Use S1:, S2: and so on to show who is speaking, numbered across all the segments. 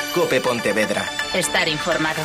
S1: COPE Pontevedra.
S2: Estar informado.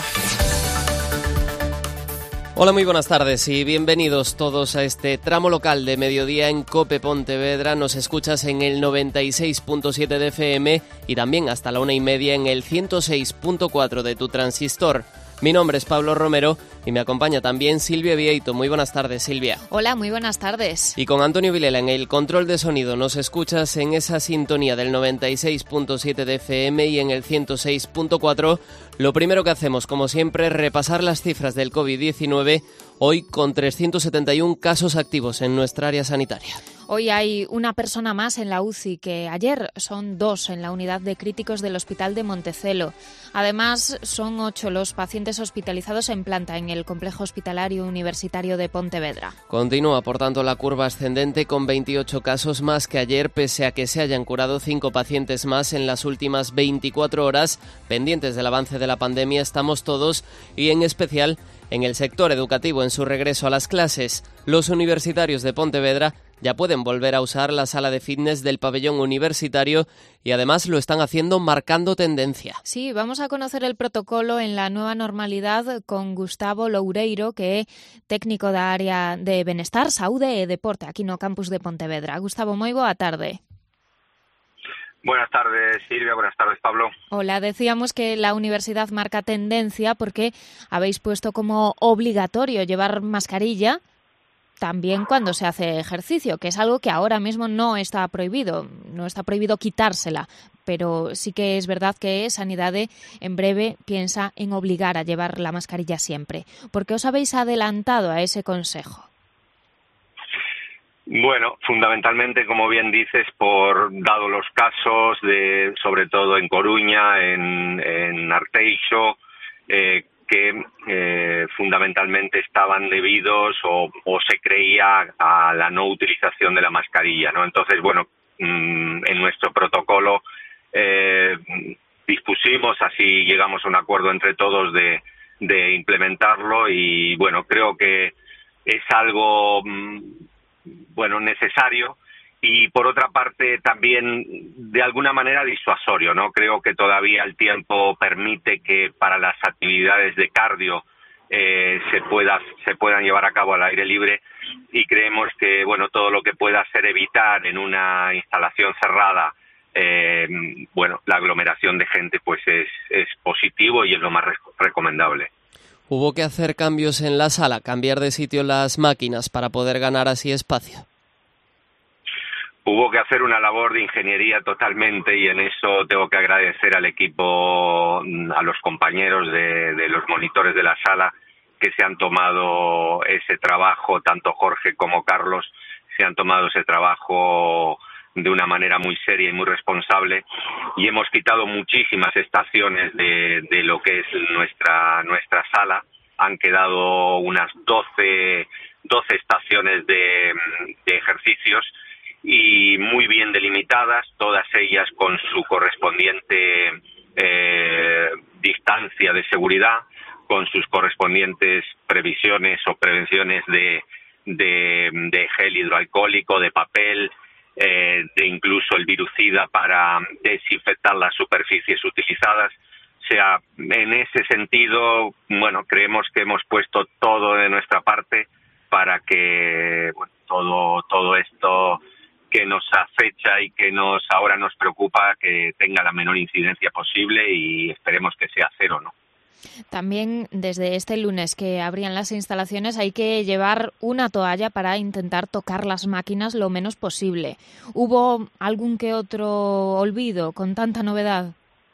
S3: Hola, muy buenas tardes y bienvenidos todos a este tramo local de mediodía en COPE Pontevedra. Nos escuchas en el 96.7 de FM y también hasta la 1:30 en el 106.4 de tu transistor. Mi nombre es Pablo Romero y me acompaña también Silvia Vieito. Muy buenas tardes, Silvia.
S4: Hola, muy buenas tardes.
S3: Y con Antonio Vilela en el control de sonido nos escuchas en esa sintonía del 96.7 de FM y en el 106.4. Lo primero que hacemos, como siempre, es repasar las cifras del COVID-19, hoy con 371 casos activos en nuestra área sanitaria.
S4: Hoy hay una persona más en la UCI que ayer, son 2 en la unidad de críticos del Hospital de Montecelo. Además, son 8 los pacientes hospitalizados en planta en el Complejo Hospitalario Universitario de Pontevedra.
S3: Continúa, por tanto, la curva ascendente con 28 casos más que ayer, pese a que se hayan curado 5 pacientes más en las últimas 24 horas. Pendientes del avance de la pandemia estamos todos y en especial en el sector educativo en su regreso a las clases. Los universitarios de Pontevedra ya pueden volver a usar la sala de fitness del pabellón universitario y además lo están haciendo marcando tendencia.
S4: Sí, vamos a conocer el protocolo en la nueva normalidad con Gustavo Loureiro, que é técnico da área de Benestar, Saúde e Deporte aquí no campus de Pontevedra. Gustavo, moi boa tarde.
S5: Buenas tardes, Silvia. Buenas tardes, Pablo.
S4: Hola, decíamos que la universidad marca tendencia porque habéis puesto como obligatorio llevar mascarilla también cuando se hace ejercicio, que es algo que ahora mismo no está prohibido quitársela, pero sí que es verdad que Sanidade en breve piensa en obligar a llevar la mascarilla siempre. ¿Por qué os habéis adelantado a ese consejo?
S5: Bueno, fundamentalmente, como bien dices, dado los casos sobre todo en Coruña, en Arteixo, que fundamentalmente estaban debidos o se creía a la no utilización de la mascarilla, ¿no? Entonces, bueno, en nuestro protocolo dispusimos, así llegamos a un acuerdo entre todos de implementarlo y, bueno, creo que es algo necesario y por otra parte también de alguna manera disuasorio, ¿no? Creo que todavía el tiempo permite que para las actividades de cardio se puedan llevar a cabo al aire libre y creemos que todo lo que pueda ser evitar en una instalación cerrada la aglomeración de gente pues es positivo y es lo más recomendable.
S3: ¿Hubo que hacer cambios en la sala, cambiar de sitio las máquinas para poder ganar así espacio?
S5: Hubo que hacer una labor de ingeniería totalmente y en eso tengo que agradecer al equipo, a los compañeros de los monitores de la sala que se han tomado ese trabajo, tanto Jorge como Carlos se han tomado ese trabajo de una manera muy seria y muy responsable y hemos quitado muchísimas estaciones de lo que es nuestra sala. Han quedado unas 12 estaciones de ejercicios y muy bien delimitadas, todas ellas con su correspondiente distancia de seguridad, con sus correspondientes previsiones o prevenciones de gel hidroalcohólico, de papel, de incluso el virucida para desinfectar las superficies utilizadas. O sea, en ese sentido, creemos que hemos puesto todo de nuestra parte para que todo esto que nos acecha y que ahora nos preocupa que tenga la menor incidencia posible y esperemos que sea cero, ¿no?
S4: También desde este lunes que abrían las instalaciones hay que llevar una toalla para intentar tocar las máquinas lo menos posible. ¿Hubo algún que otro olvido con tanta novedad?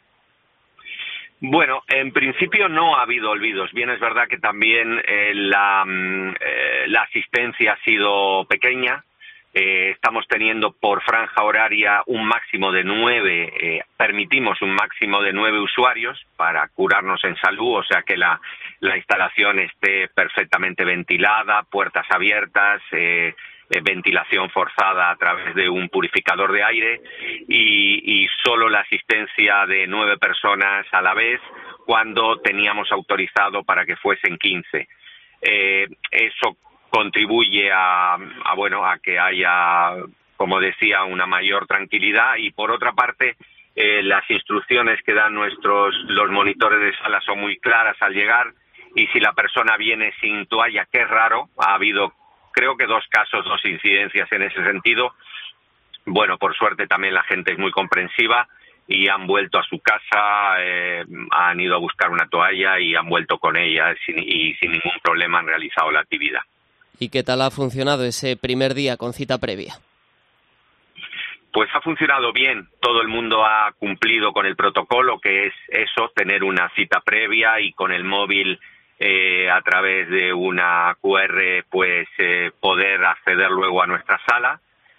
S5: Bueno, en principio no ha habido olvidos. Bien, es verdad que también la asistencia ha sido pequeña. Estamos teniendo por franja horaria un máximo de 9, permitimos un máximo de 9 usuarios para curarnos en salud, o sea que la instalación esté perfectamente ventilada, puertas abiertas, ventilación forzada a través de un purificador de aire y solo la asistencia de 9 personas a la vez cuando teníamos autorizado para que fuesen 15. Eso contribuye a que haya, como decía, una mayor tranquilidad y por otra parte Las instrucciones que dan los monitores de sala son muy claras al llegar, y si la persona viene sin toalla, que es raro, ha habido creo que 2 casos, 2 incidencias en ese sentido, bueno, por suerte también la gente es muy comprensiva y han vuelto a su casa, han ido a buscar una toalla y han vuelto con ella sin ningún problema han realizado la actividad.
S3: ¿Y qué tal ha funcionado ese primer día con cita previa?
S5: Pues ha funcionado bien, todo el mundo ha cumplido con el protocolo, que es eso, tener una cita previa y con el móvil a través de una QR pues poder acceder luego a nuestra sala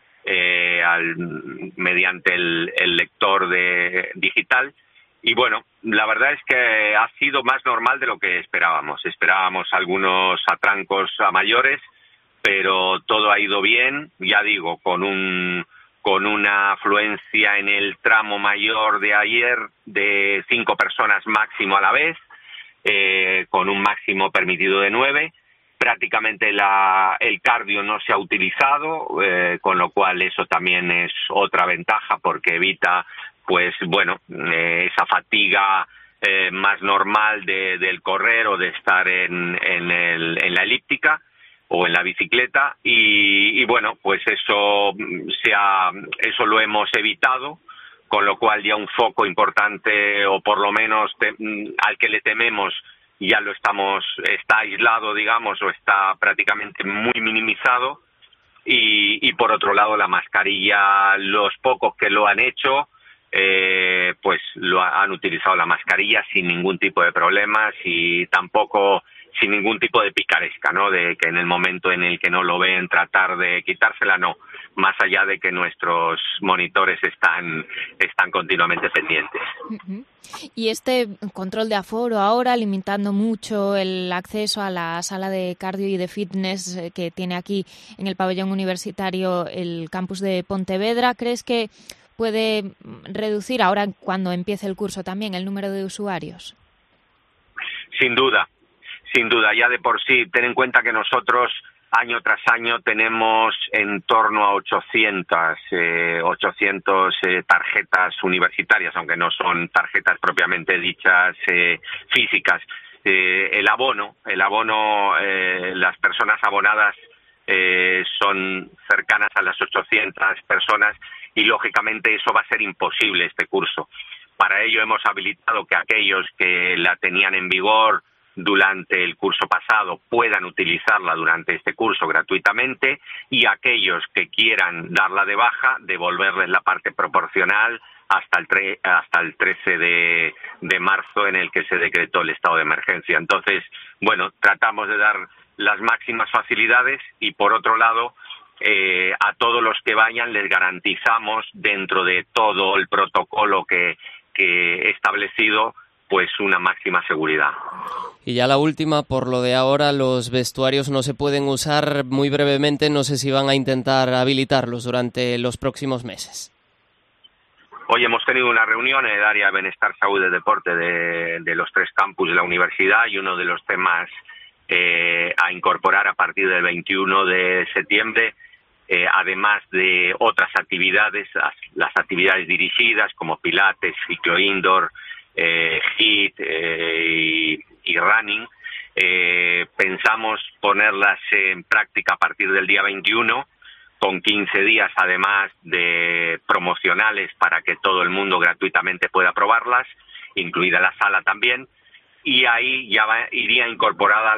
S5: mediante el lector digital. Y bueno, la verdad es que ha sido más normal de lo que esperábamos. Esperábamos algunos atrancos a mayores, pero todo ha ido bien, ya digo, con una afluencia en el tramo mayor de ayer de 5 personas máximo a la vez, con un máximo permitido de 9. Prácticamente el cardio no se ha utilizado, con lo cual eso también es otra ventaja porque evita, pues bueno, esa fatiga más normal del correr o de estar en la elíptica o en la bicicleta, y bueno, pues eso lo hemos evitado, con lo cual ya un foco importante, o por lo menos al que le tememos, ya está aislado, digamos, o está prácticamente muy minimizado. Y por otro lado, la mascarilla, los pocos que lo han hecho, pues han utilizado la mascarilla sin ningún tipo de problemas y tampoco sin ningún tipo de picaresca, ¿no? De que en el momento en el que no lo ven tratar de quitársela, no. Más allá de que nuestros monitores están continuamente pendientes.
S4: Uh-huh. Y este control de aforo ahora, limitando mucho el acceso a la sala de cardio y de fitness que tiene aquí en el pabellón universitario el campus de Pontevedra, ¿crees que puede reducir ahora cuando empiece el curso también el número de usuarios?
S5: Sin duda, ya de por sí, ten en cuenta que nosotros año tras año tenemos en torno a 800 tarjetas universitarias, aunque no son tarjetas propiamente dichas físicas. El abono, las personas abonadas son cercanas a las 800 personas y lógicamente eso va a ser imposible este curso. Para ello hemos habilitado que aquellos que la tenían en vigor durante el curso pasado puedan utilizarla durante este curso gratuitamente, y aquellos que quieran darla de baja, devolverles la parte proporcional hasta el 13 de marzo, en el que se decretó el estado de emergencia. Entonces, bueno, tratamos de dar las máximas facilidades y, por otro lado, a todos los que vayan les garantizamos, dentro de todo el protocolo que he establecido, pues una máxima seguridad.
S3: Y ya la última, por lo de ahora, los vestuarios no se pueden usar. Muy brevemente, no sé si van a intentar habilitarlos durante los próximos meses.
S5: Hoy hemos tenido una reunión en el área de Bienestar, Salud y Deporte de los 3 campus de la universidad, y uno de los temas a incorporar a partir del 21 de septiembre, además de otras actividades, las actividades dirigidas como pilates, ciclo indoor, HIIT y running, pensamos ponerlas en práctica a partir del día 21, con 15 días además de promocionales para que todo el mundo gratuitamente pueda probarlas, incluida la sala también, y ahí ya iría incorporada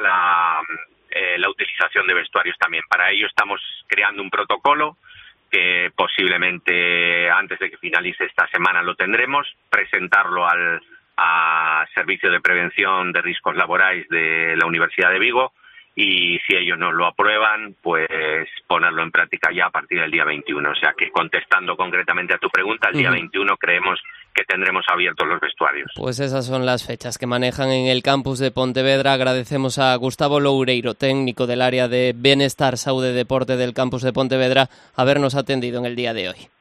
S5: la utilización de vestuarios también. Para ello estamos creando un protocolo que posiblemente antes de que finalice esta semana lo tendremos, presentarlo al Servicio de Prevención de Riesgos Laborales de la Universidad de Vigo, y si ellos nos lo aprueban, pues ponerlo en práctica ya a partir del día 21. O sea que, contestando concretamente a tu pregunta, el día 21 creemos que tendremos abiertos los vestuarios.
S3: Pues esas son las fechas que manejan en el campus de Pontevedra. Agradecemos a Gustavo Loureiro, técnico del área de Bienestar, Salud y Deporte del campus de Pontevedra, habernos atendido en el día de hoy.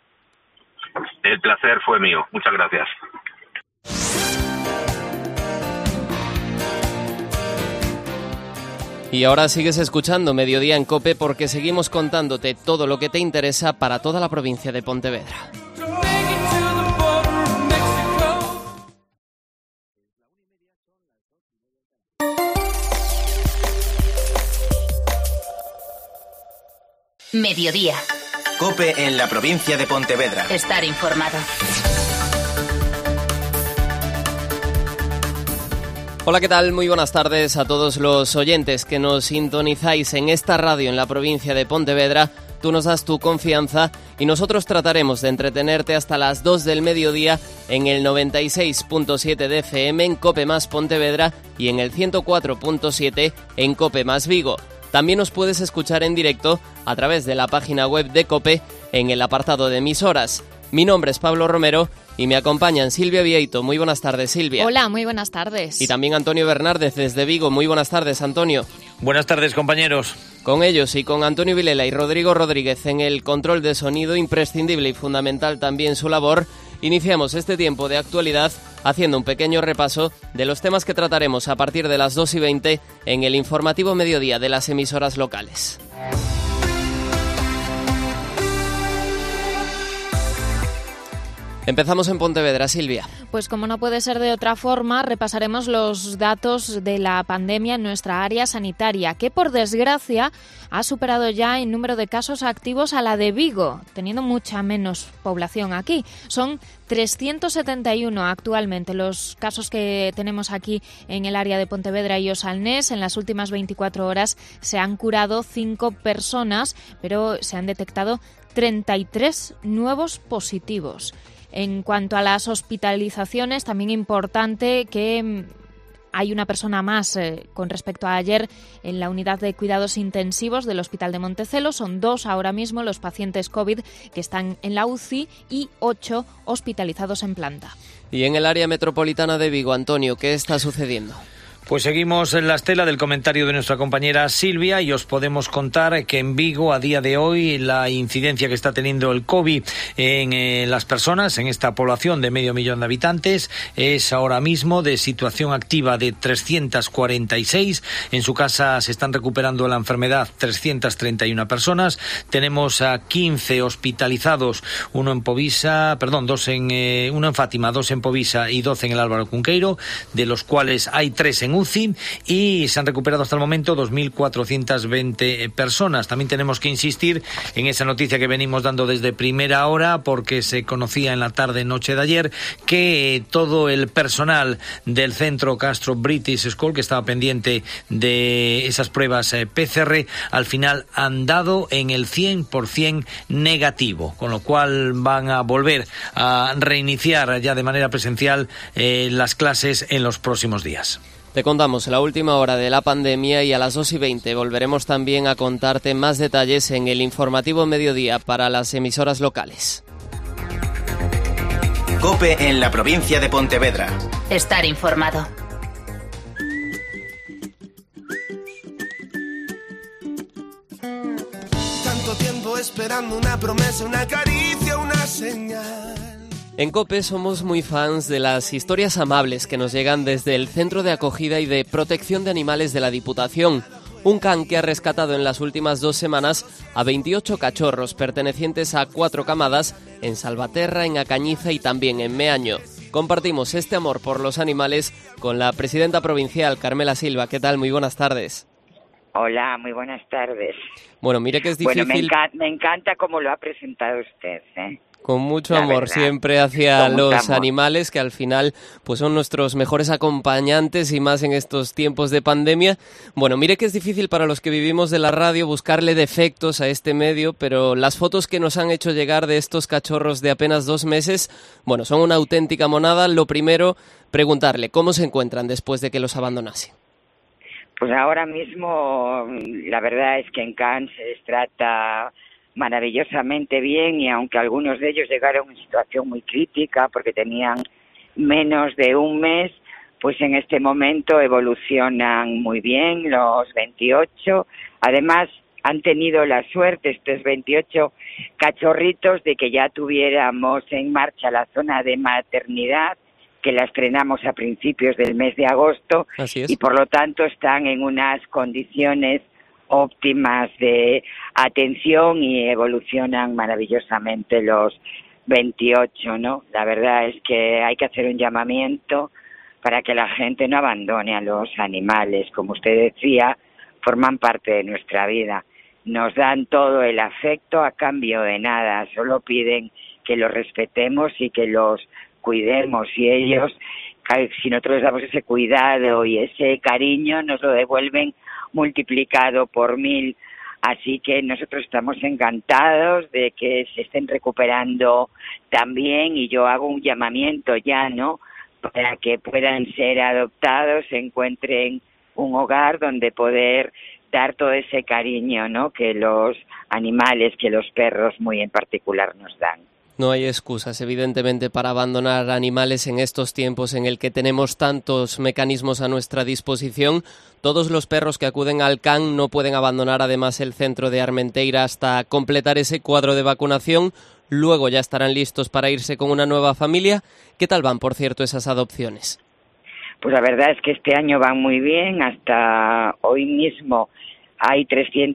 S5: El placer fue mío. Muchas gracias.
S3: Y ahora sigues escuchando Mediodía en COPE, porque seguimos contándote todo lo que te interesa para toda la provincia de Pontevedra.
S1: Mediodía.
S2: COPE en la provincia de Pontevedra.
S1: Estar informado.
S3: Hola, ¿qué tal? Muy buenas tardes a todos los oyentes que nos sintonizáis en esta radio en la provincia de Pontevedra. Tú nos das tu confianza y nosotros trataremos de entretenerte hasta las 2 del mediodía en el 96.7 de FM en COPE más Pontevedra y en el 104.7 en COPE más Vigo. También nos puedes escuchar en directo a través de la página web de COPE en el apartado de emisoras. Mi nombre es Pablo Romero y me acompañan Silvia Vieito. Muy buenas tardes, Silvia.
S4: Hola, muy buenas tardes.
S3: Y también Antonio Bernárdez desde Vigo. Muy buenas tardes, Antonio.
S6: Buenas tardes, compañeros.
S3: Con ellos y con Antonio Vilela y Rodrigo Rodríguez en el control de sonido, imprescindible y fundamental también su labor, iniciamos este tiempo de actualidad haciendo un pequeño repaso de los temas que trataremos a partir de las 2:20 en el informativo mediodía de las emisoras locales. Empezamos en Pontevedra, Silvia.
S4: Pues como no puede ser de otra forma, repasaremos los datos de la pandemia en nuestra área sanitaria, que por desgracia ha superado ya en número de casos activos a la de Vigo, teniendo mucha menos población aquí. Son 371 actualmente los casos que tenemos aquí en el área de Pontevedra y Osalnés. En las últimas 24 horas se han curado 5 personas, pero se han detectado 33 nuevos positivos. En cuanto a las hospitalizaciones, también importante que hay una persona más con respecto a ayer en la unidad de cuidados intensivos del Hospital de Montecelo. Son 2 ahora mismo los pacientes COVID que están en la UCI y 8 hospitalizados en planta.
S3: Y en el área metropolitana de Vigo, Antonio, ¿qué está sucediendo?
S6: Pues seguimos en la estela del comentario de nuestra compañera Silvia y os podemos contar que en Vigo a día de hoy la incidencia que está teniendo el COVID en las personas, en esta población de 500.000 de habitantes, es ahora mismo de situación activa de 346. En su casa se están recuperando la enfermedad 331 personas. Tenemos a 15 hospitalizados, uno en Fátima, 2 en Povisa y 12 en el Álvaro Cunqueiro, de los cuales hay 3 en UCI y se han recuperado hasta el momento 2.420 personas. También tenemos que insistir en esa noticia que venimos dando desde primera hora, porque se conocía en la tarde-noche de ayer que todo el personal del centro Castro British School, que estaba pendiente de esas pruebas PCR, al final han dado en el 100% negativo, con lo cual van a volver a reiniciar ya de manera presencial las clases en los próximos días.
S3: Te contamos la última hora de la pandemia y a las 2:20 volveremos también a contarte más detalles en el informativo mediodía para las emisoras locales.
S2: COPE en la provincia de Pontevedra.
S1: Estar informado.
S7: Tanto tiempo esperando una promesa, una caricia, una señal.
S3: En COPE somos muy fans de las historias amables que nos llegan desde el Centro de Acogida y de Protección de Animales de la Diputación. Un can que ha rescatado en las últimas 2 semanas a 28 cachorros pertenecientes a 4 camadas en Salvaterra, en Acañiza y también en Meaño. Compartimos este amor por los animales con la presidenta provincial, Carmela Silva. ¿Qué tal? Muy buenas tardes.
S8: Hola, muy buenas tardes.
S3: Bueno, mire que es difícil.
S8: Bueno, me encanta cómo lo ha presentado usted, ¿eh?
S3: Con mucho amor siempre hacia los animales, que al final pues son nuestros mejores acompañantes y más en estos tiempos de pandemia. Bueno, mire que es difícil para los que vivimos de la radio buscarle defectos a este medio, pero las fotos que nos han hecho llegar de estos cachorros de apenas 2 meses, bueno, son una auténtica monada. Lo primero, preguntarle cómo se encuentran después de que los abandonase.
S8: Pues ahora mismo la verdad es que en Cannes se les trata maravillosamente bien, y aunque algunos de ellos llegaron en situación muy crítica porque tenían menos de 1 mes, pues en este momento evolucionan muy bien los 28. Además, han tenido la suerte estos 28 cachorritos de que ya tuviéramos en marcha la zona de maternidad, que la estrenamos a principios del mes de agosto.
S3: Así es.
S8: Y por lo tanto están en unas condiciones óptimas de atención y evolucionan maravillosamente los 28, ¿no? La verdad es que hay que hacer un llamamiento para que la gente no abandone a los animales. Como usted decía, forman parte de nuestra vida. nos dan todo el afecto a cambio de nada, solo piden que los respetemos y que los cuidemos, y ellos, si nosotros les damos ese cuidado y ese cariño, nos lo devuelven multiplicado por 1000. Así que nosotros estamos encantados de que se estén recuperando también, y yo hago un llamamiento ya, ¿no?, para que puedan ser adoptados, encuentren un hogar donde poder dar todo ese cariño, ¿no?, que los animales, que los perros muy en particular nos dan.
S3: No hay excusas, evidentemente, para abandonar animales en estos tiempos en el que tenemos tantos mecanismos a nuestra disposición. Todos los perros que acuden al CAN no pueden abandonar además el centro de Armenteira hasta completar ese cuadro de vacunación. Luego ya estarán listos para irse con una nueva familia. ¿Qué tal van, por cierto, esas adopciones?
S8: Pues la verdad es que este año van muy bien. Hasta hoy mismo hay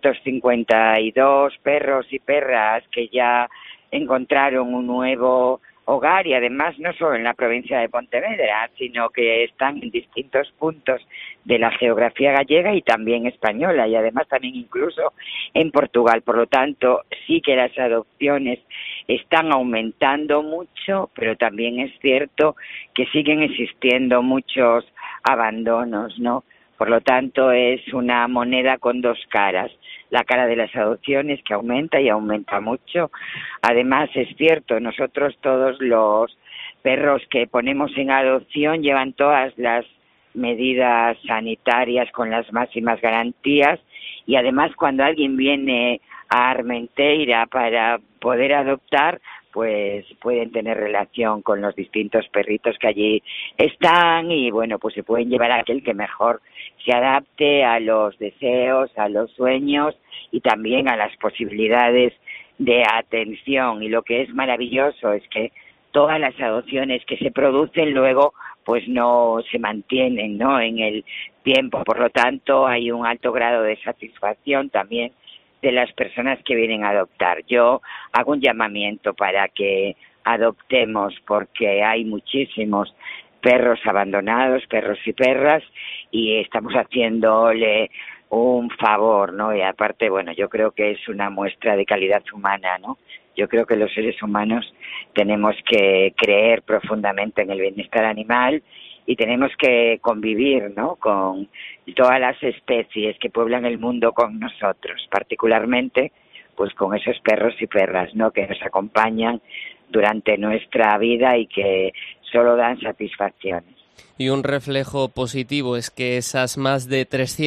S8: 352 perros y perras que ya encontraron un nuevo hogar, y además no solo en la provincia de Pontevedra, sino que están en distintos puntos de la geografía gallega y también española, y además también incluso en Portugal. Por lo tanto, sí que las adopciones están aumentando mucho, pero también es cierto que siguen existiendo muchos abandonos, ¿no? Por lo tanto, es una moneda con dos caras. La cara de las adopciones, que aumenta y aumenta mucho. Además, es cierto, nosotros todos los perros que ponemos en adopción llevan todas las medidas sanitarias con las máximas garantías, y además cuando alguien viene a Armenteira para poder adoptar, pues pueden tener relación con los distintos perritos que allí están, y bueno, pues se pueden llevar a aquel que mejor se adapte a los deseos, a los sueños y también a las posibilidades de atención. Y lo que es maravilloso es que todas las adopciones que se producen luego pues no se mantienen, ¿no?, en el tiempo. Por lo tanto, hay un alto grado de satisfacción también de las personas que vienen a adoptar. Yo hago un llamamiento para que adoptemos, porque hay muchísimos perros abandonados, perros y perras, y estamos haciéndole un favor, ¿no? Y aparte, bueno, yo creo que es una muestra de calidad humana, ¿no? Yo creo que los seres humanos tenemos que creer profundamente en el bienestar animal y tenemos que convivir, ¿no?, con todas las especies que pueblan el mundo con nosotros, particularmente pues con esos perros y perras, ¿no?, que nos acompañan durante nuestra vida y que solo dan satisfacciones.
S3: Y un reflejo positivo es que esas más de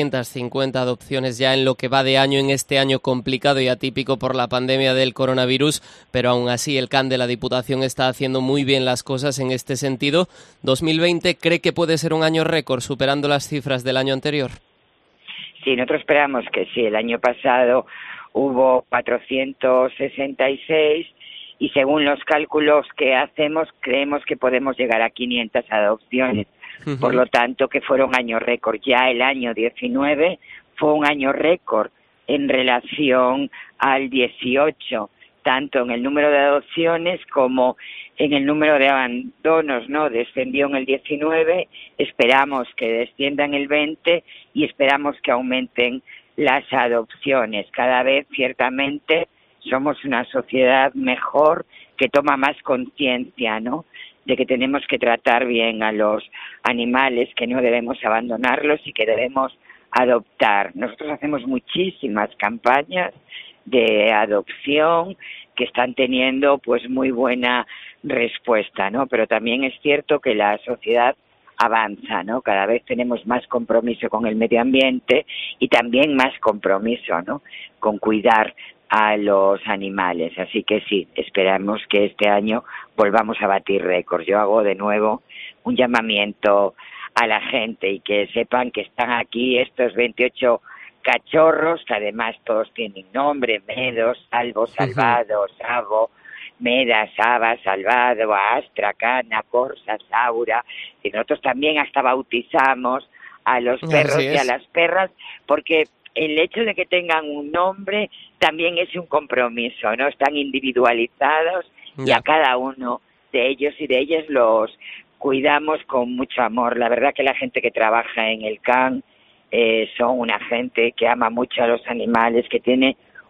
S3: 350 adopciones ya en lo que va de año, en este año complicado y atípico por la pandemia del coronavirus, pero aún así el CAN de la Diputación está haciendo muy bien las cosas en este sentido. ¿2020 cree que puede ser un año récord, superando las cifras del año anterior?
S8: Sí, nosotros esperamos que sí. El año pasado hubo 466 y según los cálculos que hacemos creemos que podemos llegar a 500 adopciones. Por lo tanto, que fuera un año récord. Ya el año 19 fue un año récord en relación al 18, tanto en el número de adopciones como en el número de abandonos, ¿no? Descendió en el 19, esperamos que descienda en el 20 y esperamos que aumenten las adopciones. Cada vez, ciertamente, somos una sociedad mejor que toma más conciencia, ¿no?, de que tenemos que tratar bien a los animales, que no debemos abandonarlos y que debemos adoptar. Nosotros hacemos muchísimas campañas de adopción que están teniendo pues muy buena respuesta, ¿no? Pero también es cierto que la sociedad avanza, ¿no? Cada vez tenemos más compromiso con el medio ambiente y también más compromiso, ¿no?, con cuidar a los animales. Así que sí, esperamos que este año volvamos a batir récords. Yo hago de nuevo un llamamiento a la gente y que sepan que están aquí estos 28 cachorros, que además todos tienen nombre: Medo, Salvo, Salvado, Sabo, Meda, Saba, Salvado, Astra, Cana, Corsa, Saura. Y nosotros también hasta bautizamos a los perros y a las perras, porque el hecho de que tengan un nombre también es un compromiso, ¿no? Están individualizados y a cada uno de ellos y de ellas los cuidamos con mucho amor. La verdad que la gente que trabaja en el CAN son una gente que ama mucho a los animales, que tiene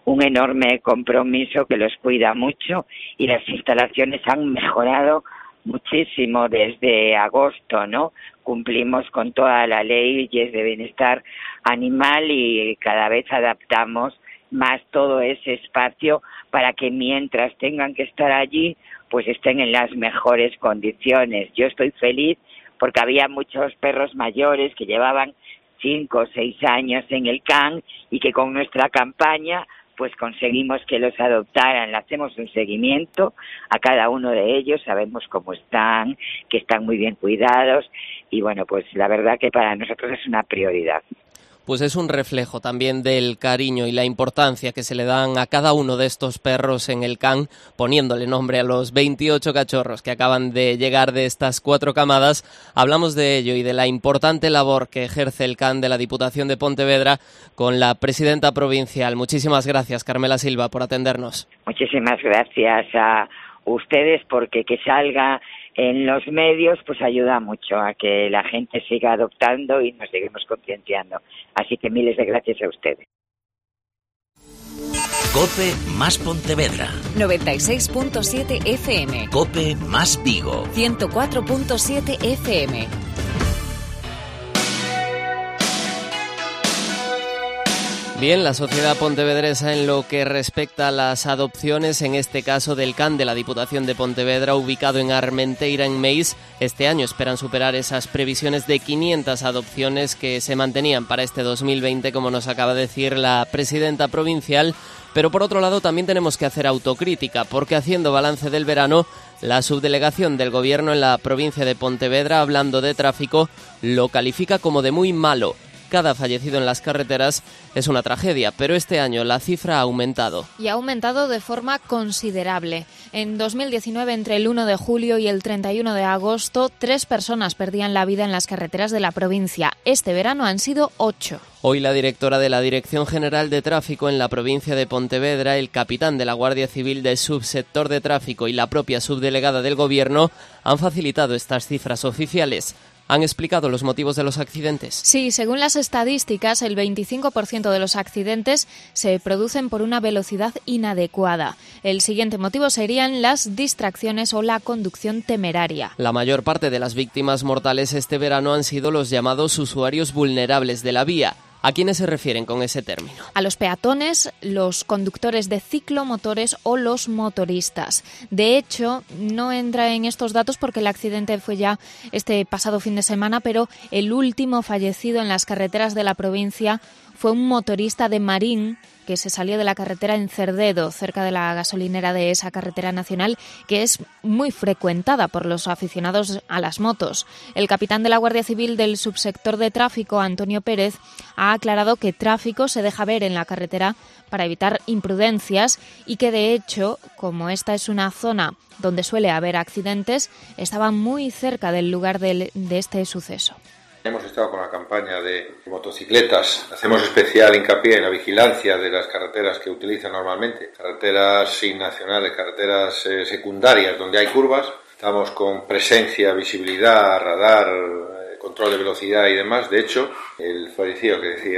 S8: un enorme compromiso que los cuida mucho y las instalaciones han mejorado muchísimo desde agosto, ¿no? Cumplimos con toda la ley de bienestar animal y cada vez adaptamos más todo ese espacio para que mientras tengan que estar allí, pues estén en las mejores condiciones. Yo estoy feliz porque había muchos perros mayores que llevaban 5 o 6 años en el CAN y que con nuestra campaña pues conseguimos que los adoptaran. Le hacemos un seguimiento a cada uno de ellos, sabemos cómo están, que están muy bien cuidados y bueno, pues la verdad que para nosotros es una prioridad.
S3: Pues es un reflejo también del cariño y la importancia que se le dan a cada uno de estos perros en el CAN, poniéndole nombre a los 28 cachorros que acaban de llegar de estas 4 camadas. Hablamos de ello y de la importante labor que ejerce el CAN de la Diputación de Pontevedra con la presidenta provincial. Muchísimas gracias, Carmela Silva, por atendernos.
S8: Muchísimas gracias a ustedes porque que salga en los medios pues ayuda mucho a que la gente siga adoptando y nos seguimos concienciando. Así que miles de gracias a ustedes.
S9: COPE más Pontevedra.
S10: 96.7 FM.
S9: COPE más Vigo.
S10: 104.7 FM.
S3: Bien, la sociedad pontevedresa en lo que respecta a las adopciones, en este caso del CAN de la Diputación de Pontevedra, ubicado en Armenteira, en Meis, este año esperan superar esas previsiones de 500 adopciones que se mantenían para este 2020, como nos acaba de decir la presidenta provincial. Pero por otro lado también tenemos que hacer autocrítica, porque haciendo balance del verano, la subdelegación del Gobierno en la provincia de Pontevedra, hablando de tráfico, lo califica como de muy malo. Cada fallecido en las carreteras es una tragedia, pero este año la cifra ha aumentado.
S4: Y ha aumentado de forma considerable. En 2019, entre el 1 de julio y el 31 de agosto, 3 personas perdían la vida en las carreteras de la provincia. Este verano han sido 8.
S3: Hoy la directora de la Dirección General de Tráfico en la provincia de Pontevedra, el capitán de la Guardia Civil del Subsector de Tráfico y la propia subdelegada del Gobierno han facilitado estas cifras oficiales. ¿Han explicado los motivos de los accidentes?
S4: Sí, según las estadísticas, el 25% de los accidentes se producen por una velocidad inadecuada. El siguiente motivo serían las distracciones o la conducción temeraria.
S3: La mayor parte de las víctimas mortales este verano han sido los llamados usuarios vulnerables de la vía. ¿A quiénes se refieren con ese término?
S4: A los peatones, los conductores de ciclomotores o los motoristas. De hecho, no entra en estos datos porque el accidente fue ya este pasado fin de semana, pero el último fallecido en las carreteras de la provincia fue un motorista de Marín que se salió de la carretera en Cerdedo, cerca de la gasolinera de esa carretera nacional, que es muy frecuentada por los aficionados a las motos. El capitán de la Guardia Civil del Subsector de Tráfico, Antonio Pérez, ha aclarado que tráfico se deja ver en la carretera para evitar imprudencias y que, de hecho, como esta es una zona donde suele haber accidentes, estaba muy cerca del lugar de este suceso.
S11: Hemos estado con la campaña de motocicletas. Hacemos especial hincapié en la vigilancia de las carreteras que utilizan normalmente, carreteras nacionales, carreteras secundarias donde hay curvas. Estamos con presencia, visibilidad, radar, control de velocidad y demás. De hecho, el fallecido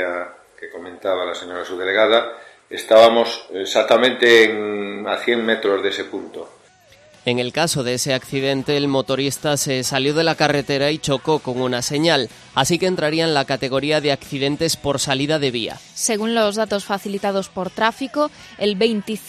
S11: que comentaba la señora subdelegada, estábamos exactamente a 100 metros de ese punto.
S3: En el caso de ese accidente, el motorista se salió de la carretera y chocó con una señal, así que entraría en la categoría de accidentes por salida de vía.
S4: Según los datos facilitados por Tráfico, el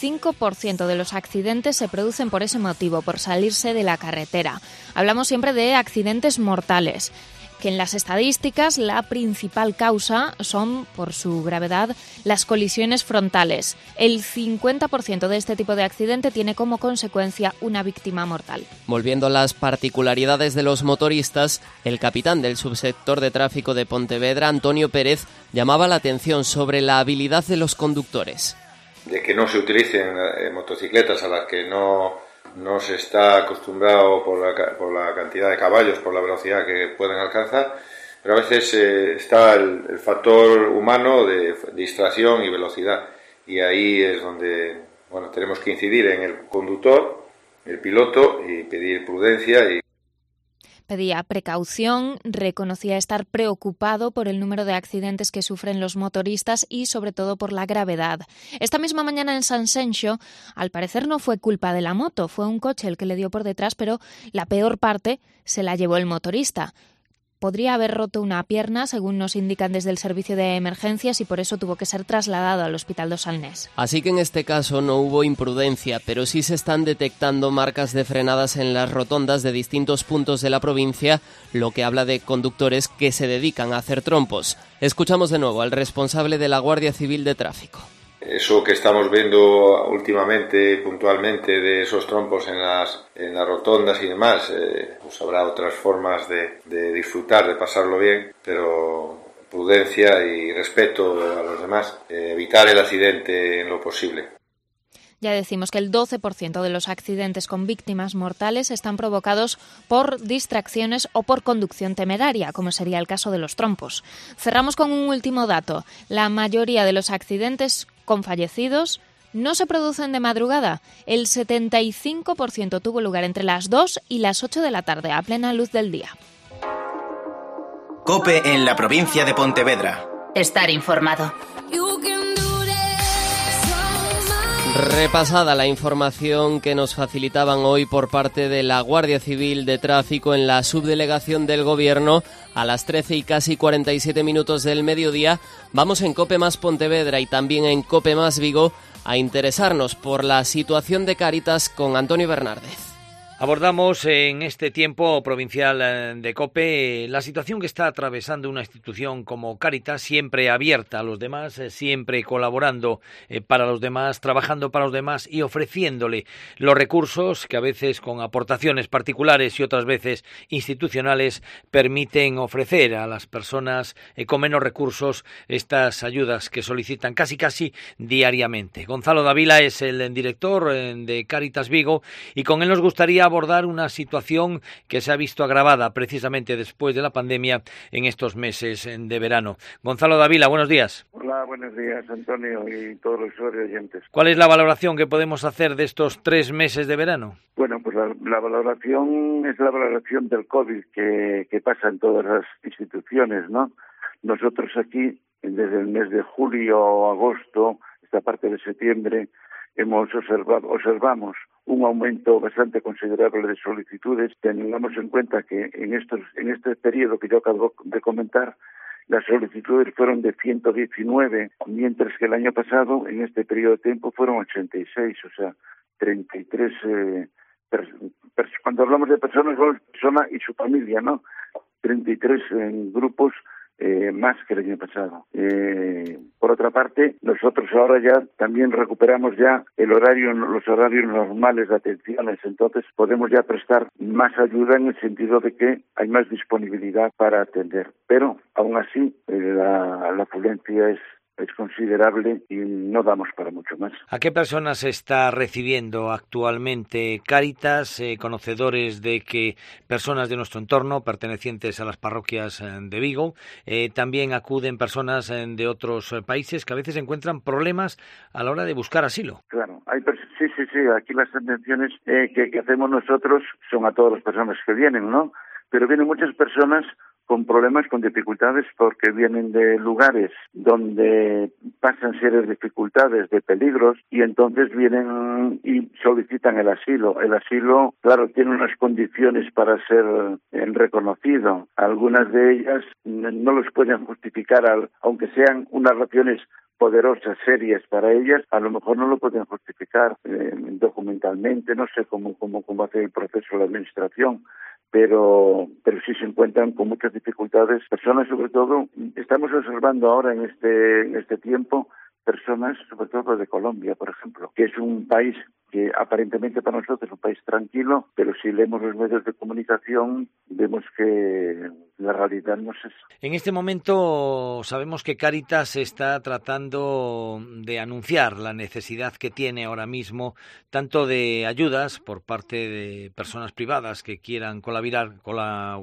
S4: 25% de los accidentes se producen por ese motivo, por salirse de la carretera. Hablamos siempre de accidentes mortales, que en las estadísticas la principal causa son, por su gravedad, las colisiones frontales. El 50% de este tipo de accidente tiene como consecuencia una víctima mortal.
S3: Volviendo a las particularidades de los motoristas, el capitán del Subsector de Tráfico de Pontevedra, Antonio Pérez, llamaba la atención sobre la habilidad de los conductores.
S11: De que no se utilicen motocicletas a las que no se está acostumbrado por la cantidad de caballos, por la velocidad que pueden alcanzar, pero a veces está el factor humano de distracción y velocidad, y ahí es donde tenemos que incidir en el conductor, el piloto, y pedir prudencia.
S4: Pedía precaución, reconocía estar preocupado por el número de accidentes que sufren los motoristas y sobre todo por la gravedad. Esta misma mañana en Sanxenxo, al parecer no fue culpa de la moto, fue un coche el que le dio por detrás, pero la peor parte se la llevó el motorista. Podría haber roto una pierna, según nos indican desde el servicio de emergencias, y por eso tuvo que ser trasladado al Hospital do Salnés.
S3: Así que en este caso no hubo imprudencia, pero sí se están detectando marcas de frenadas en las rotondas de distintos puntos de la provincia, lo que habla de conductores que se dedican a hacer trompos. Escuchamos de nuevo al responsable de la Guardia Civil de Tráfico.
S11: Eso que estamos viendo últimamente, puntualmente, de esos trompos en las rotondas y demás, pues habrá otras formas de disfrutar, de pasarlo bien, pero prudencia y respeto a los demás, evitar el accidente en lo posible.
S4: Ya decimos que el 12% de los accidentes con víctimas mortales están provocados por distracciones o por conducción temeraria, como sería el caso de los trompos. Cerramos con un último dato. La mayoría de los accidentes con fallecidos no se producen de madrugada. El 75% tuvo lugar entre las 2 y las 8 de la tarde, a plena luz del día.
S2: COPE en la provincia de Pontevedra.
S1: Estar informado.
S3: Repasada la información que nos facilitaban hoy por parte de la Guardia Civil de Tráfico en la subdelegación del Gobierno a las 13 y casi 47 minutos del mediodía, vamos en COPE Más Pontevedra y también en COPE Más Vigo a interesarnos por la situación de Cáritas con Antonio Bernárdez.
S6: Abordamos en este tiempo provincial de COPE la situación que está atravesando una institución como Cáritas, siempre abierta a los demás, siempre colaborando para los demás, trabajando para los demás y ofreciéndole los recursos que a veces con aportaciones particulares y otras veces institucionales permiten ofrecer a las personas con menos recursos estas ayudas que solicitan casi diariamente. Gonzalo Dávila es el director de Cáritas Vigo y con él nos gustaría abordar una situación que se ha visto agravada precisamente después de la pandemia en estos meses de verano. Gonzalo Dávila, buenos días.
S12: Hola, buenos días, Antonio, y todos los oyentes.
S6: ¿Cuál es la valoración que podemos hacer de estos 3 meses de verano?
S12: Bueno, pues la valoración es la valoración del COVID que pasa en todas las instituciones, ¿no? Nosotros aquí, desde el mes de julio o agosto, esta parte de septiembre, observamos un aumento bastante considerable de solicitudes. Tengamos en cuenta que en este periodo que yo acabo de comentar, las solicitudes fueron de 119, mientras que el año pasado, en este periodo de tiempo, fueron 86, o sea, 33. Cuando hablamos de personas, persona y su familia, ¿no? 33 grupos más que el año pasado. Por otra parte, nosotros ahora ya también recuperamos ya los horarios normales de atenciones, entonces podemos ya prestar más ayuda en el sentido de que hay más disponibilidad para atender. Pero aún así la afluencia es considerable y no damos para mucho más.
S6: ¿A qué personas está recibiendo actualmente Cáritas, conocedores de que personas de nuestro entorno, pertenecientes a las parroquias de Vigo, también acuden personas de otros países que a veces encuentran problemas a la hora de buscar asilo?
S12: Claro, sí, aquí las atenciones que hacemos nosotros son a todas las personas que vienen, ¿no? Pero vienen muchas personas con problemas, con dificultades, porque vienen de lugares donde pasan serias dificultades, de peligros, y entonces vienen y solicitan el asilo. El asilo, claro, tiene unas condiciones para ser reconocido. Algunas de ellas no los pueden justificar, aunque sean unas razones poderosas, serias para ellas, a lo mejor no lo pueden justificar documentalmente, no sé cómo hacer el proceso de la administración, pero sí se encuentran con muchas dificultades. Personas, sobre todo, estamos observando ahora en este tiempo, personas, sobre todo de Colombia, por ejemplo, que es un país que aparentemente para nosotros es un país tranquilo, pero si leemos los medios de comunicación vemos que la realidad no es eso.
S6: En este momento sabemos que Cáritas está tratando de anunciar la necesidad que tiene ahora mismo tanto de ayudas por parte de personas privadas que quieran colaborar con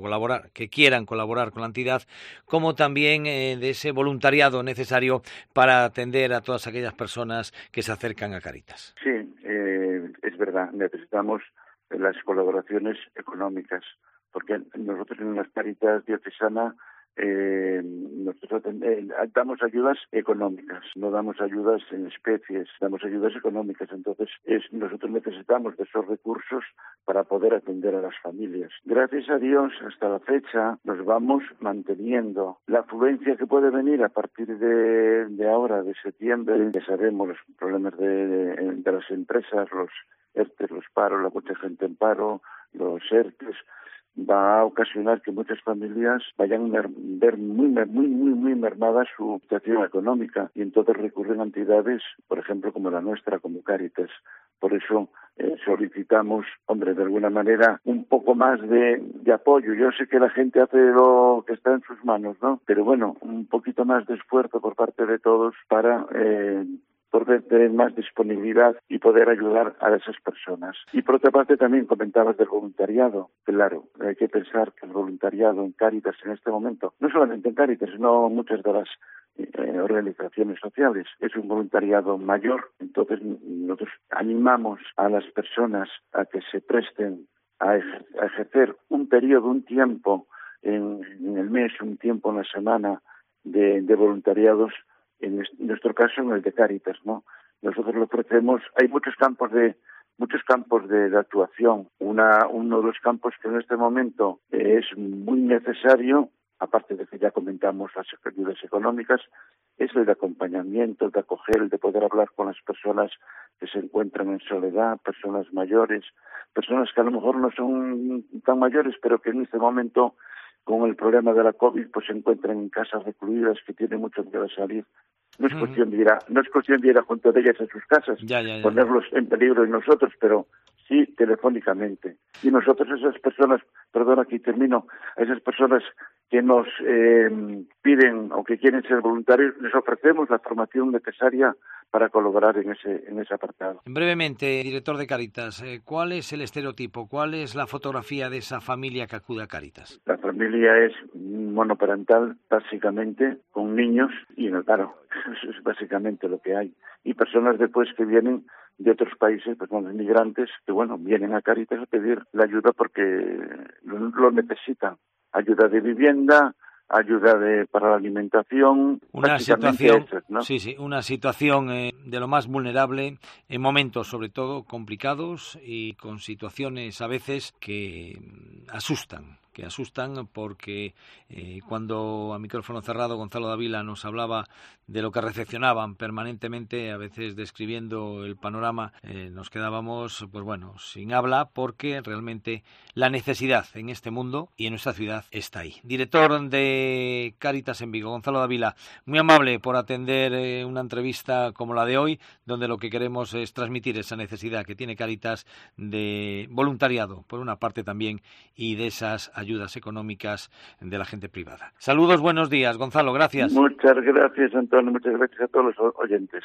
S6: la entidad, como también de ese voluntariado necesario para atender a todas aquellas personas que se acercan a Cáritas.
S12: Sí, es verdad, necesitamos las colaboraciones económicas, porque nosotros en las Cáritas Diocesana nosotros damos ayudas económicas, no damos ayudas en especies, damos ayudas económicas. Entonces nosotros necesitamos de esos recursos para poder atender a las familias. Gracias a Dios, hasta la fecha nos vamos manteniendo. La afluencia que puede venir a partir de ahora, de septiembre, ya sabemos los problemas de las empresas, los ERTES, los paros, la mucha gente en paro, los ERTES, va a ocasionar que muchas familias vayan a ver muy mermada su situación económica y entonces recurren a entidades, por ejemplo, como la nuestra, como Cáritas. Por eso solicitamos, de alguna manera, un poco más de apoyo. Yo sé que la gente hace lo que está en sus manos, ¿no? Pero bueno, un poquito más de esfuerzo por parte de todos para poder tener más disponibilidad y poder ayudar a esas personas. Y por otra parte también comentabas del voluntariado. Claro, hay que pensar que el voluntariado en Cáritas en este momento, no solamente en Cáritas, sino muchas de las organizaciones sociales, es un voluntariado mayor. Entonces nosotros animamos a las personas a que se presten a ejercer un periodo, un tiempo en el mes, un tiempo en la semana de voluntariados. En nuestro caso, en el de Cáritas, ¿no? Nosotros lo ofrecemos. Hay muchos campos de actuación. Uno de los campos que en este momento es muy necesario, aparte de que ya comentamos las ayudas económicas, es el de acompañamiento, el de acoger, el de poder hablar con las personas que se encuentran en soledad, personas mayores, personas que a lo mejor no son tan mayores, pero que en este momento, con el problema de la COVID, pues se encuentran en casas recluidas, que tienen mucho miedo de salir. No es cuestión de ir a junto de ellas a sus casas, ponerlos en peligro y nosotros, pero sí telefónicamente. Y nosotros esas personas, aquí termino, a esas personas que nos piden o que quieren ser voluntarios, les ofrecemos la formación necesaria para colaborar en ese apartado.
S6: Brevemente, director de Cáritas, ¿cuál es el estereotipo? ¿Cuál es la fotografía de esa familia que acude a Cáritas?
S12: La familia es monoparental, básicamente, con niños, y claro, eso es básicamente lo que hay. Y personas después que vienen de otros países, personas migrantes, que vienen a Cáritas a pedir la ayuda porque lo necesitan. Ayuda de vivienda, ayuda para la alimentación,
S6: una situación,
S12: ¿no?
S6: Sí, una situación de lo más vulnerable en momentos sobre todo complicados y con situaciones a veces que asustan porque cuando a micrófono cerrado Gonzalo Dávila nos hablaba de lo que recepcionaban permanentemente, a veces describiendo el panorama, nos quedábamos sin habla, porque realmente la necesidad en este mundo y en nuestra ciudad está ahí. Director de Cáritas en Vigo, Gonzalo Dávila, muy amable por atender una entrevista como la de hoy, donde lo que queremos es transmitir esa necesidad que tiene Cáritas de voluntariado, por una parte también, y de esas ayudas económicas de la gente privada. Saludos, buenos días, Gonzalo, gracias.
S12: Muchas gracias, Antonio, muchas gracias a todos los oyentes.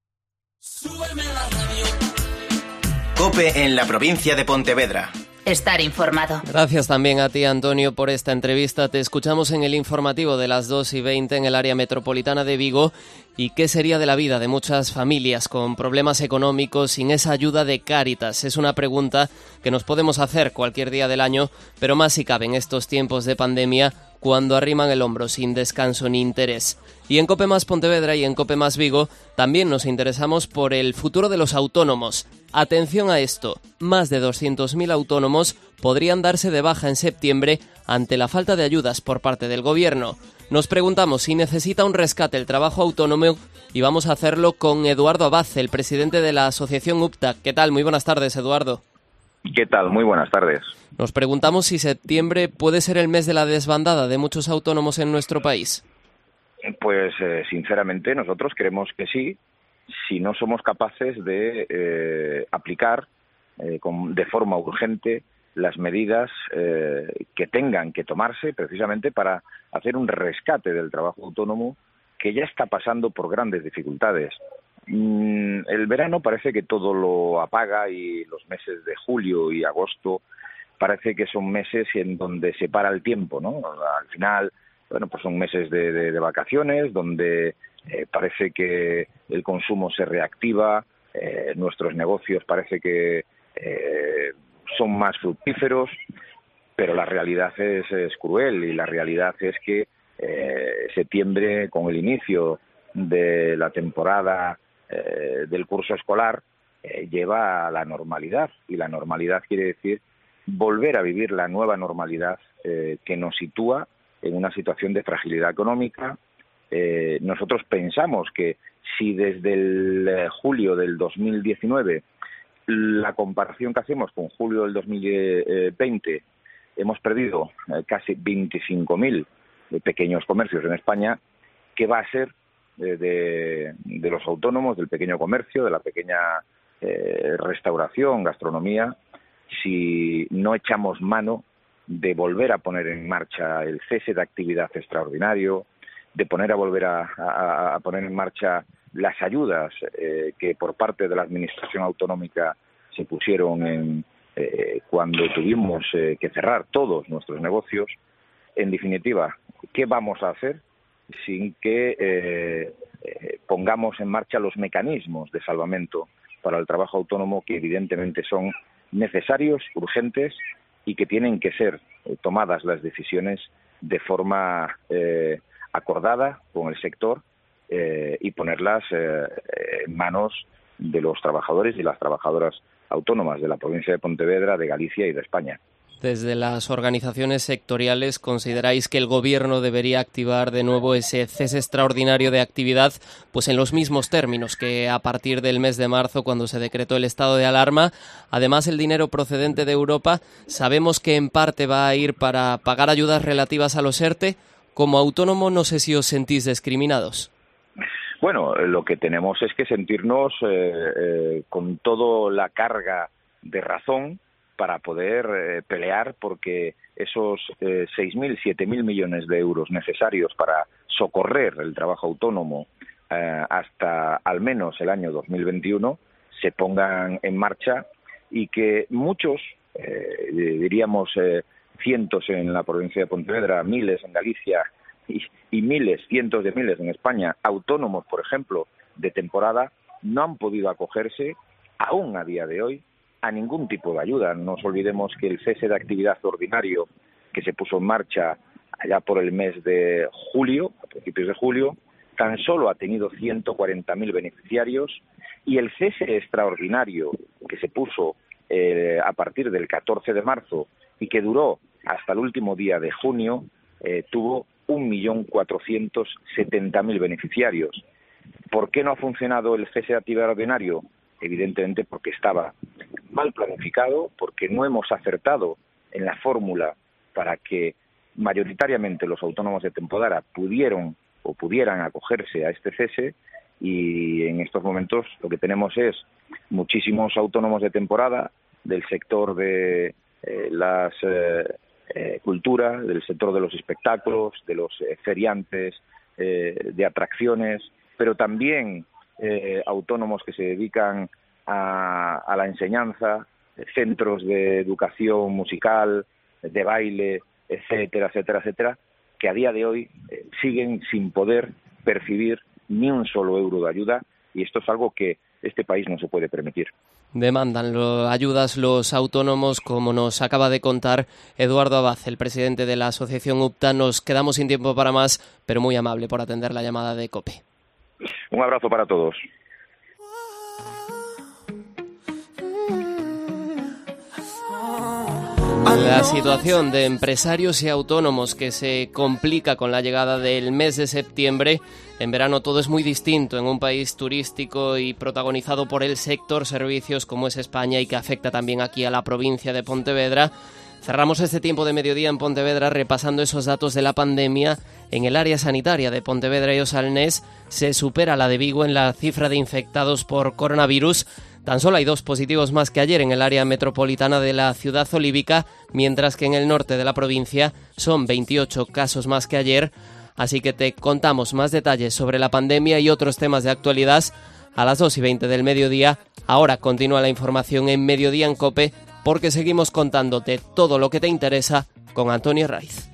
S2: COPE en la provincia de Pontevedra.
S1: Estar informado.
S3: Gracias también a ti, Antonio, por esta entrevista. Te escuchamos en el informativo de las 2:20 en el área metropolitana de Vigo. ¿Y qué sería de la vida de muchas familias con problemas económicos sin esa ayuda de Cáritas? Es una pregunta que nos podemos hacer cualquier día del año, pero más si cabe en estos tiempos de pandemia, cuando arriman el hombro sin descanso ni interés. Y en COPE Más Pontevedra y en COPE Más Vigo también nos interesamos por el futuro de los autónomos. Atención a esto, más de 200.000 autónomos podrían darse de baja en septiembre ante la falta de ayudas por parte del gobierno. Nos preguntamos si necesita un rescate el trabajo autónomo y vamos a hacerlo con Eduardo Abad, el presidente de la asociación UPTA. ¿Qué tal? Muy buenas tardes, Eduardo.
S13: ¿Qué tal? Muy buenas tardes.
S3: Nos preguntamos si septiembre puede ser el mes de la desbandada de muchos autónomos en nuestro país.
S13: Pues sinceramente nosotros creemos que sí, si no somos capaces de aplicar de forma urgente las medidas que tengan que tomarse precisamente para hacer un rescate del trabajo autónomo que ya está pasando por grandes dificultades. El verano parece que todo lo apaga y los meses de julio y agosto parece que son meses en donde se para el tiempo, ¿no? Al final, pues son meses de vacaciones donde parece que el consumo se reactiva, nuestros negocios parece que son más fructíferos, pero la realidad es cruel, y la realidad es que septiembre, con el inicio de la temporada del curso escolar, lleva a la normalidad, y la normalidad quiere decir volver a vivir la nueva normalidad que nos sitúa en una situación de fragilidad económica. Nosotros pensamos que si desde el julio del 2019, la comparación que hacemos con julio del 2020, hemos perdido casi 25.000 pequeños comercios en España, ¿qué va a ser de los autónomos, del pequeño comercio, de la pequeña restauración, gastronomía, si no echamos mano de volver a poner en marcha el cese de actividad extraordinario, de volver a poner en marcha las ayudas que por parte de la Administración autonómica se pusieron cuando tuvimos que cerrar todos nuestros negocios? En definitiva, ¿qué vamos a hacer sin que pongamos en marcha los mecanismos de salvamento para el trabajo autónomo, que evidentemente son necesarios, urgentes, y que tienen que ser tomadas las decisiones de forma acordada con el sector y ponerlas en manos de los trabajadores y las trabajadoras autónomas de la provincia de Pontevedra, de Galicia y de España?
S3: Desde las organizaciones sectoriales, ¿consideráis que el Gobierno debería activar de nuevo ese cese extraordinario de actividad, pues en los mismos términos que a partir del mes de marzo, cuando se decretó el estado de alarma? Además, el dinero procedente de Europa sabemos que en parte va a ir para pagar ayudas relativas a los ERTE. Como autónomo, no sé si os sentís discriminados.
S13: Bueno, lo que tenemos es que sentirnos con toda la carga de razón para poder pelear porque esos 6.000, 7.000 millones de euros necesarios para socorrer el trabajo autónomo hasta al menos el año 2021 se pongan en marcha, y que muchos, diríamos cientos en la provincia de Pontevedra, miles en Galicia y miles, cientos de miles en España, autónomos, por ejemplo, de temporada, no han podido acogerse aún a día de hoy a ningún tipo de ayuda. No nos olvidemos que el cese de actividad ordinario que se puso en marcha allá por el mes de julio, a principios de julio, tan solo ha tenido 140.000 beneficiarios, y el cese extraordinario que se puso a partir del 14 de marzo y que duró hasta el último día de junio, tuvo 1.470.000 beneficiarios. ¿Por qué no ha funcionado el cese de actividad ordinario? Evidentemente porque estaba mal planificado, porque no hemos acertado en la fórmula para que mayoritariamente los autónomos de temporada pudieran acogerse a este cese, y en estos momentos lo que tenemos es muchísimos autónomos de temporada del sector de las cultura, del sector de los espectáculos, de los feriantes, de atracciones, pero también autónomos que se dedican a la enseñanza, centros de educación musical, de baile, etcétera, etcétera, etcétera, que a día de hoy siguen sin poder percibir ni un solo euro de ayuda, y esto es algo que este país no se puede permitir.
S3: Demandan ayudas los autónomos, como nos acaba de contar Eduardo Abad, el presidente de la asociación UPTA. Nos quedamos sin tiempo para más, pero muy amable por atender la llamada de COPE.
S13: Un abrazo para todos.
S3: La situación de empresarios y autónomos que se complica con la llegada del mes de septiembre. En verano todo es muy distinto en un país turístico y protagonizado por el sector servicios como es España, y que afecta también aquí a la provincia de Pontevedra. Cerramos este tiempo de mediodía en Pontevedra repasando esos datos de la pandemia. En el área sanitaria de Pontevedra y Osalnés se supera la de Vigo en la cifra de infectados por coronavirus. Tan solo hay 2 positivos más que ayer en el área metropolitana de la ciudad olívica, mientras que en el norte de la provincia son 28 casos más que ayer. Así que te contamos más detalles sobre la pandemia y otros temas de actualidad a las 2:20 del mediodía. Ahora continúa la información en Mediodía en COPE, porque seguimos contándote todo lo que te interesa con Antonio Raiz.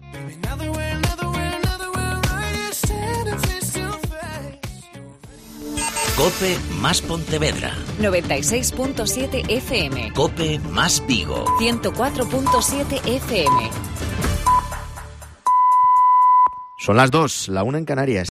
S9: COPE más Pontevedra.
S10: 96.7 FM.
S9: COPE más Vigo.
S10: 104.7 FM.
S14: Son las 2, la 1 en Canarias.